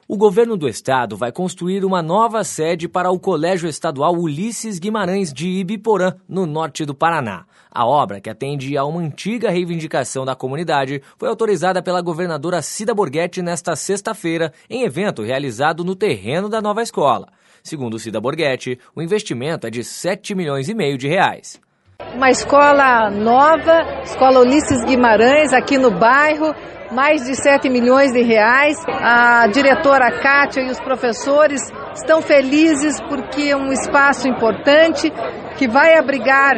O governo do estado vai construir uma nova sede para o Colégio Estadual Ulisses Guimarães de Ibiporã, no norte do Paraná. A obra, que atende a uma antiga reivindicação da comunidade, foi autorizada pela governadora Cida Borghetti nesta sexta-feira, em evento realizado no terreno da nova escola. Segundo Cida Borghetti, o investimento é de 7,5 milhões de reais. Uma escola nova, Escola Ulisses Guimarães, aqui no bairro, mais de 7 milhões de reais. A diretora Kátia e os professores estão felizes porque é um espaço importante que vai abrigar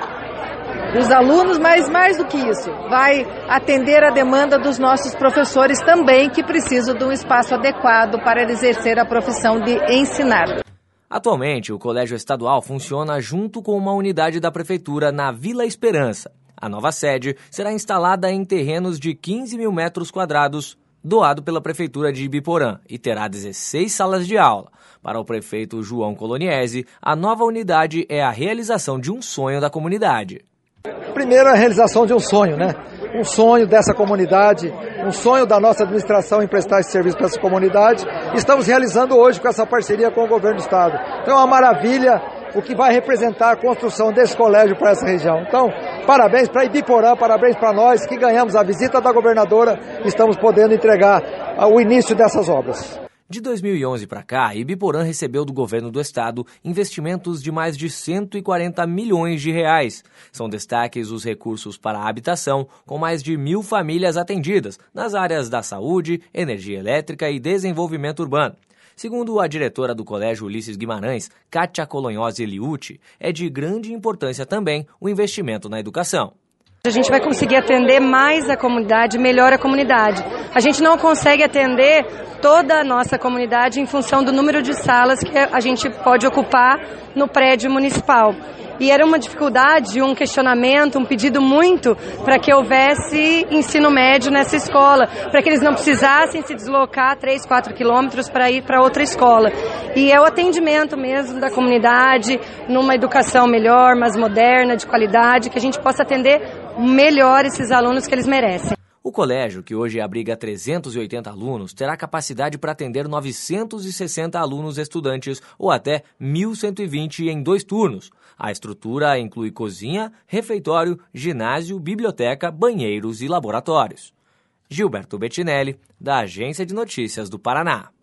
os alunos, mas mais do que isso, vai atender a demanda dos nossos professores também, que precisam de um espaço adequado para exercer a profissão de ensinar. Atualmente, o Colégio Estadual funciona junto com uma unidade da Prefeitura na Vila Esperança. A nova sede será instalada em terrenos de 15 mil metros quadrados, doado pela Prefeitura de Ibiporã, e terá 16 salas de aula. Para o prefeito João Coloniesi, a nova unidade é a realização de um sonho da comunidade. Primeiro, a realização de um sonho, né? Um sonho dessa comunidade, um sonho da nossa administração em prestar esse serviço para essa comunidade. Estamos realizando hoje com essa parceria com o governo do estado. Então é uma maravilha o que vai representar a construção desse colégio para essa região. Então, parabéns para Ibiporã, parabéns para nós que ganhamos a visita da governadora e estamos podendo entregar o início dessas obras. De 2011 para cá, Ibiporã recebeu do governo do estado investimentos de mais de 140 milhões de reais. São destaques os recursos para a habitação, com mais de 1.000 famílias atendidas nas áreas da saúde, energia elétrica e desenvolvimento urbano. Segundo a diretora do Colégio Ulisses Guimarães, Kátia Colonhosi Liucci, é de grande importância também o investimento na educação. A gente vai conseguir atender mais a comunidade, melhor a comunidade. A gente não consegue atender toda a nossa comunidade em função do número de salas que a gente pode ocupar no prédio municipal. E era uma dificuldade, um questionamento, um pedido muito para que houvesse ensino médio nessa escola, para que eles não precisassem se deslocar 3, 4 quilômetros para ir para outra escola. E é o atendimento mesmo da comunidade, numa educação melhor, mais moderna, de qualidade, que a gente possa atender melhor esses alunos que eles merecem. O colégio, que hoje abriga 380 alunos, terá capacidade para atender 960 alunos estudantes ou até 1.120 em 2 turnos. A estrutura inclui cozinha, refeitório, ginásio, biblioteca, banheiros e laboratórios. Gilberto Bettinelli, da Agência de Notícias do Paraná.